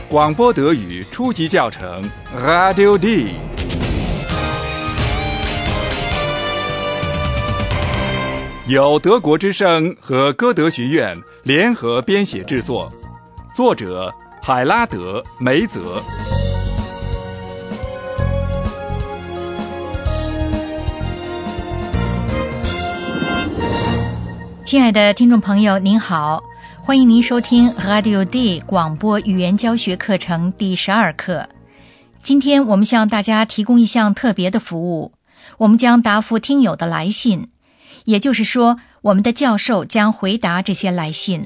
广播德语初级教程 Radio D， 由德国之声和歌德学院联合编写制作，作者海拉德·梅泽。 亲爱的听众朋友，您好，欢迎您收听 Radio D 广播语言教学课程第12课。今天我们向大家提供一项特别的服务，我们将答复听友的来信，也就是说，我们的教授将回答这些来信。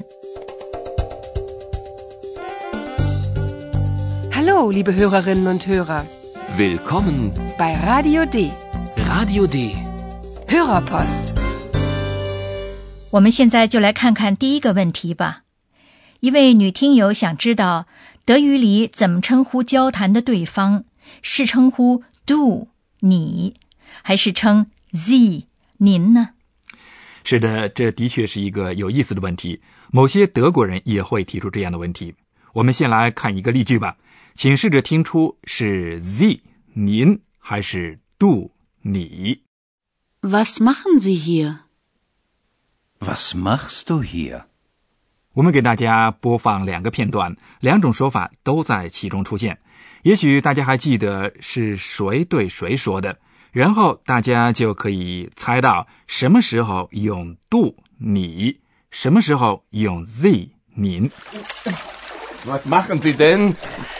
Hallo, liebe Hörerinnen und Hörer. Willkommen bei Radio D. Radio D. Hörerpost. 我们现在就来看看第一个问题吧。一位女听友想知道德语里怎么称呼交谈的对方，是称呼 du 你，还是称 Sie 您呢？ 是的，这的确是一个有意思的问题，某些德国人也会提出这样的问题。我们先来看一个例句吧，请试着听出是 Sie 您还是 du 你。 Was machen Sie Was hier?Was machst du hier? 我们给大家播放两个片段，两种说法都在其中出现。也许大家还记得是谁对谁说的，然后大家就可以猜到什么时候用 du 你，什么时候用 Sie 您。 Was machen Sie denn?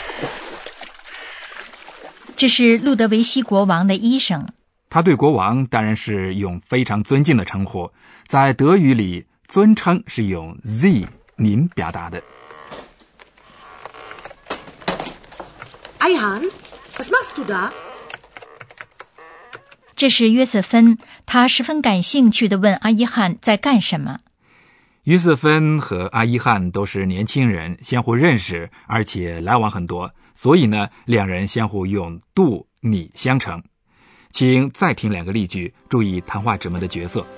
这是路德维希国王的医生， 他对国王当然是用非常尊敬的称呼，在德语里尊称是用 Sie 您表达的。 Eihan, was machst du da? 这是约瑟芬，他十分感兴趣地问阿伊汉在干什么。 约瑟芬和阿伊汉都是年轻人，相互认识，而且来往很多，所以呢，两人相互用 du 你相称。请再听两个例句，注意谈话者们的角色。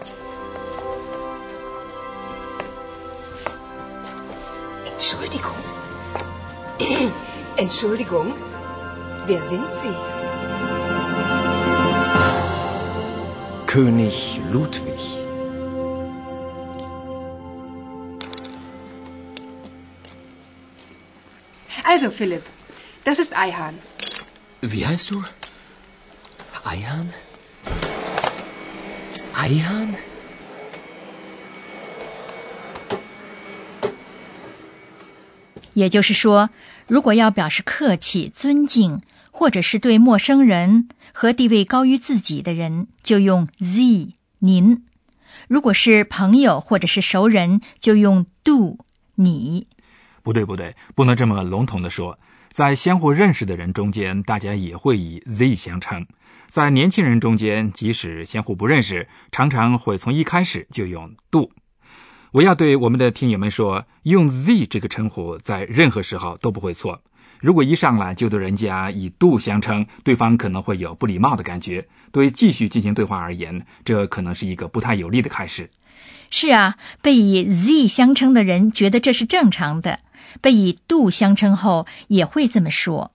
Entschuldigung, wer sind Sie? König Ludwig. Also, Philipp, das ist Eihan. Wie heißt du? Eihan? Eihan? 也就是说，如果要表示客气、尊敬，或者是对陌生人和地位高于自己的人，就用 Sie 您；如果是朋友或者是熟人，就用 du 你。 不对，不能这么笼统的说。在相互认识的人中间，大家也会以 Sie 相称。在年轻人中间，即使相互不认识，常常会从一开始就用 du。我要对我们的听友们说，用 Sie 这个称呼在任何时候都不会错。如果一上来就对人家以 du 相称，对方可能会有不礼貌的感觉，对继续进行对话而言，这可能是一个不太有利的开始。 是啊，被以 Sie 相称的人觉得这是正常的，被以 du 相称后也会这么说。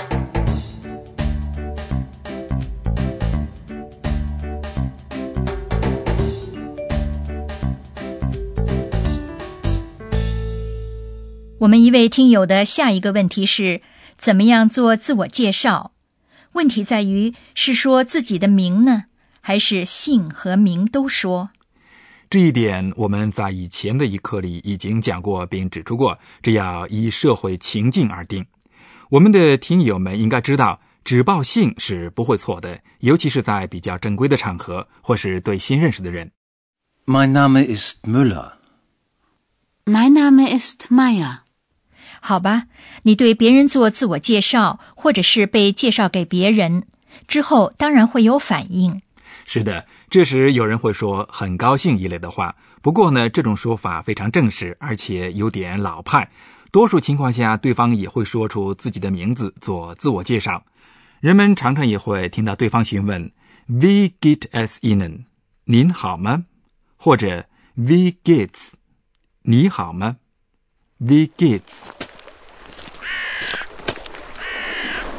我们一位听友的下一个问题是，怎么样做自我介绍？问题在于是说自己的名呢，还是姓和名都说？ 这一点我们在以前的一课里已经讲过并指出过，这要依社会情境而定。我们的听友们应该知道，只报姓是不会错的，尤其是在比较正规的场合，或是对新认识的人。 Mein Name ist Müller. Mein Name ist Meier. 好吧，你对别人做自我介绍，或者是被介绍给别人之后，当然会有反应。 是的，这时有人会说很高兴一类的话，不过呢，这种说法非常正式，而且有点老派。多数情况下，对方也会说出自己的名字做自我介绍。人们常常也会听到对方询问 Wie geht es Ihnen？ 您好吗？或者 Wie geht's？ 你好吗？ Wie geht's？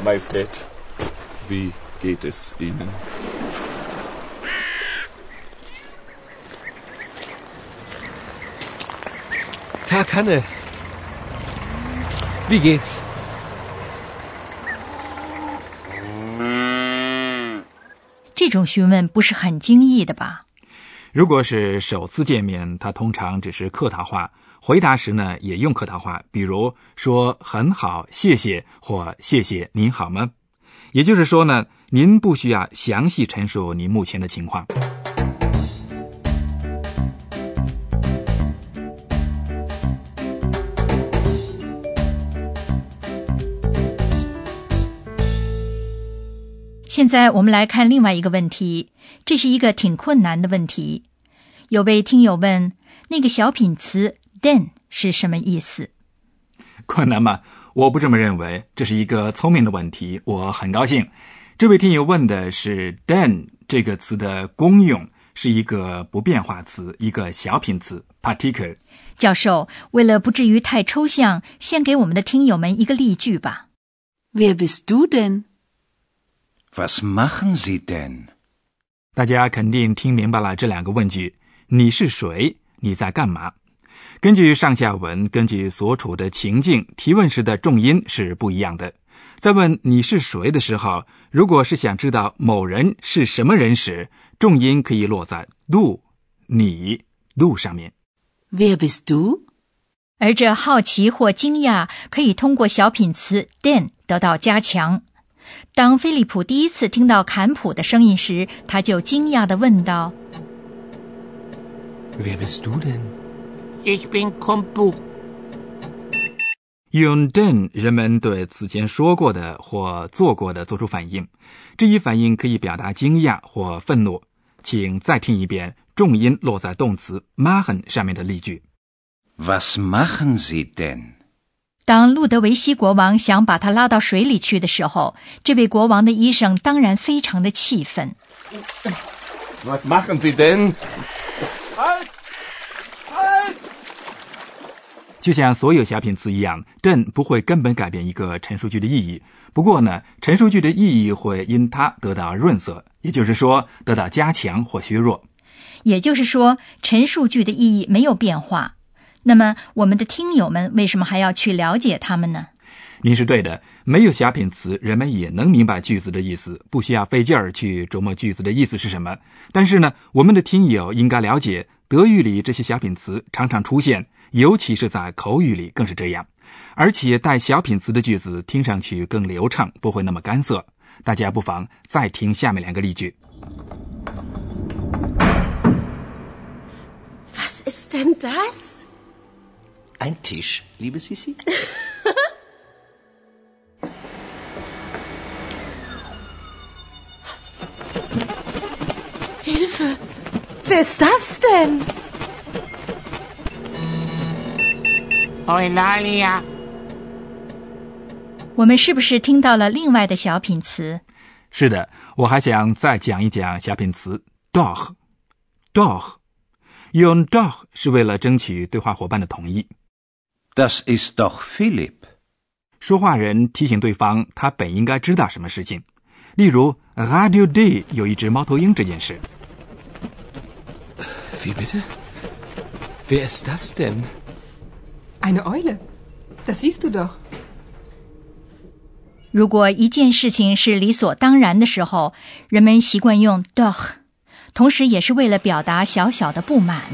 Majestät, wie geht es Ihnen? Tag, Hanne. Wie geht's? 这种询问不是很惊异的吧？ 如果是首次见面，他通常只是客套话，回答时呢也用客套话，比如说很好，谢谢，或谢谢，您好吗？也就是说呢，您不需要详细陈述你目前的情况。 现在我们来看另外一个问题，这是一个挺困难的问题。有位听友问，那个小品词 then 是什么意思？ 困难吗？我不这么认为，这是一个聪明的问题，我很高兴。这位听友问的是 then 这个词的功用，是一个不变化词，一个小品词 particle。 教授，为了不至于太抽象，先给我们的听友们一个例句吧。 Wer bist du denn?Was machen Sie denn? 大家肯定听明白了这两个问句，你是谁？你在干嘛？根据上下文，根据所处的情境，提问时的重音是不一样的。在问你是谁的时候，如果是想知道某人是什么人时，重音可以落在 du 你 du 上面。 Wer bist du? 而这好奇或惊讶可以通过小品词 then 得到加强。当菲利普第一次听到坎普的声音时，他就惊讶地问道 Wer bist du denn? Ich bin Kompu。 用 then 人们对此前说过的或做过的做出反应，这一反应可以表达惊讶或愤怒。请再听一遍重音落在动词 machen 上面的例句。 Was machen Sie denn? 当路德维希国王想把他拉到水里去的时候，这位国王的医生当然非常的气愤。 Was machen Sie denn? Halt! Halt! 就像所有小品词一样， then 不会根本改变一个陈述句的意义。不过呢，陈述句的意义会因它得到润色，也就是说得到加强或削弱。 也就是说，陈述句的意义没有变化。那么我们的听友们为什么还要去了解它们呢？ 您是对的，没有小品词，人们也能明白句子的意思，不需要费劲儿去琢磨句子的意思是什么。但是呢，我们的听友应该了解，德语里这些小品词常常出现，尤其是在口语里更是这样。而且带小品词的句子听上去更流畅，不会那么干涩。大家不妨再听下面两个例句。 Was ist denn das?Ein Tisch, liebe Sissi. Hilfe! Wer ist das denn? Eulalia。 我们是不是听到了另外的小品词？ 是的，我还想再讲一讲小品词 doch。 用 doch 是为了争取对话伙伴的同意。 Das ist doch Philipp. 说话人提醒对方他本应该知道什么事情，例如 Radio D 有一只猫头鹰这件事。 Wie bitte? Wer ist das denn? Eine Eule. Das siehst du doch. 如果一件事情是理所当然的时候，人们习惯用 doch， 同时也是为了表达小小的不满。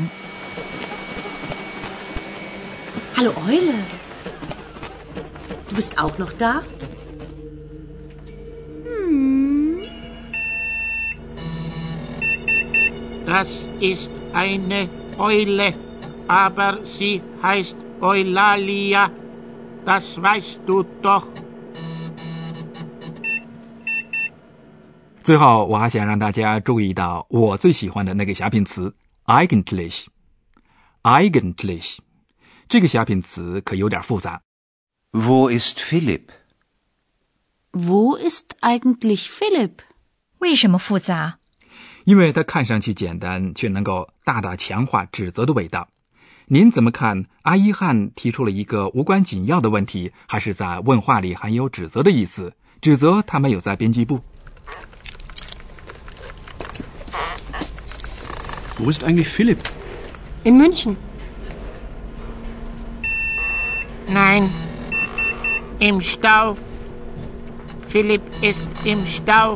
Hallo Eule. Du bist auch noch da? Das ist eine Eule, aber sie heißt Eulalia. Das weißt du doch. 最后，我还想让大家注意到我最喜欢的那个小品词 eigentlich。eigentlich 这个小品词可有点复杂。 Wo ist Philipp? Wo ist eigentlich Philipp? 为什么复杂？ 因为它看上去简单，却能够大大强化指责的味道。您怎么看阿伊汉提出了一个无关紧要的问题，还是在问话里含有指责的意思？ 指责他没有在编辑部。 Wo ist eigentlich Philipp? In München. Nein, im Stau. Philipp ist im Stau.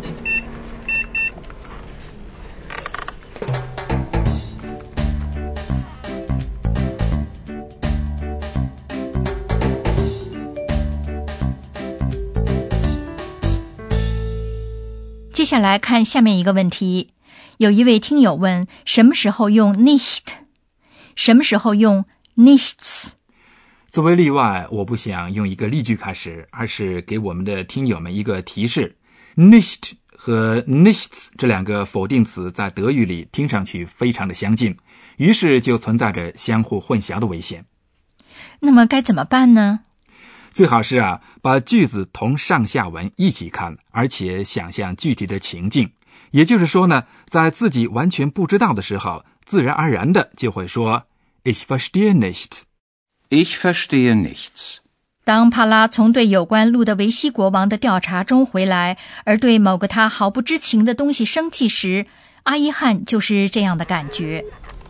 接下来看下面一个问题，有一位听友问，什么时候用 nicht， 什么时候用 nichts？ 作为例外，我不想用一个例句开始，而是给我们的听友们一个提示。nicht 和 nichts 这两个否定词在德语里听上去非常的相近，于是就存在着相互混淆的危险。 那么该怎么办呢？ 最好是把句子同上下文一起看，而且想象具体的情境。也就是说呢，在自己完全不知道的时候，自然而然的就会说 Ich verstehe nicht. Ich verstehe nichts. 当帕拉从对有关路德维希国王的调查中回来，而对某个他毫不知情的东西生气时，阿伊汉就是这样的感觉。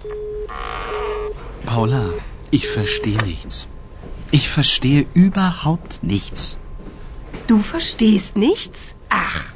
Paula, ich verstehe nichts.Ich verstehe überhaupt nichts. Du verstehst nichts? Ach.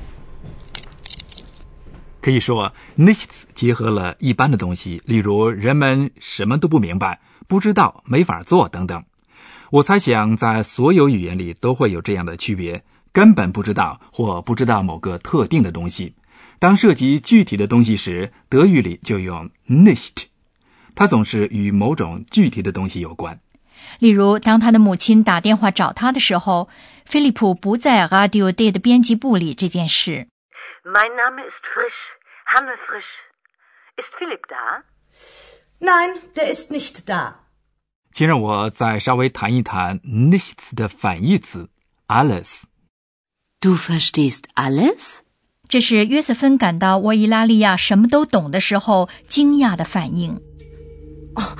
可以说 nichts 结合了一般的东西，例如人们什么都不明白，不知道，没法做等等。我猜想在所有语言里都会有这样的区别，根本不知道或不知道某个特定的东西。当涉及具体的东西时，德语里就用 nicht， 它总是与某种具体的东西有关。 例如，当他的母亲打电话找他的时候，菲利普不在 Radio D 的编辑部里这件事。 Mein Name ist Frisch, Hanne Frisch. Ist Philipp da? Nein, der ist nicht da. 请让我再稍微谈一谈 nichts 的反义词 alles。 Du verstehst alles? 这是约瑟芬感到沃伊拉利亚什么都懂的时候惊讶的反应。 Oh,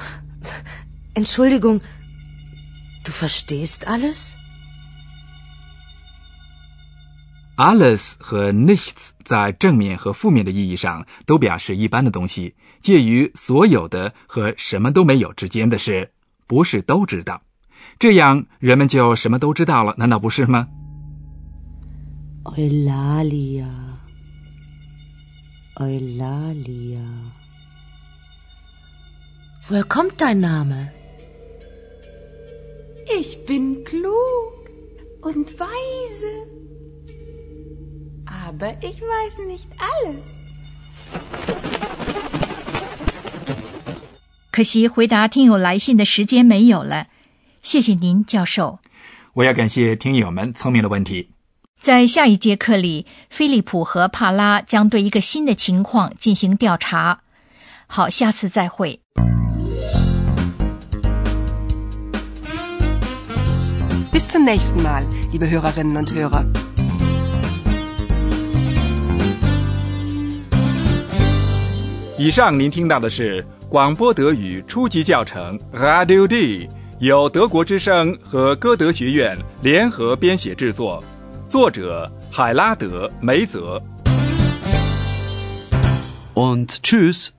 Entschuldigung.Du verstehst alles? Alles 和 nichts 在正面和负面的意义上都表示一般的东西，介于所有的和什么都没有之间的是不是都知道。这样人们就什么都知道了，难道不是吗？ Eulalia. Woher kommt dein Name?Ich bin klug und weise, aber ich weiß nicht alles. 可惜回答听友来信的时间没有了，谢谢您，教授。 我要感谢听友们聪明的问题。 在下一节课里，菲利普和帕拉将对一个新的情况进行调查。好，下次再会。 Bis zum nächsten Mal, liebe Hörerinnen und Hörer. 以上您听到的是广播德语初级教程 Radio D， 由德国之声和歌德学院联合编写制作，作者海拉德·梅泽。 Und tschüss.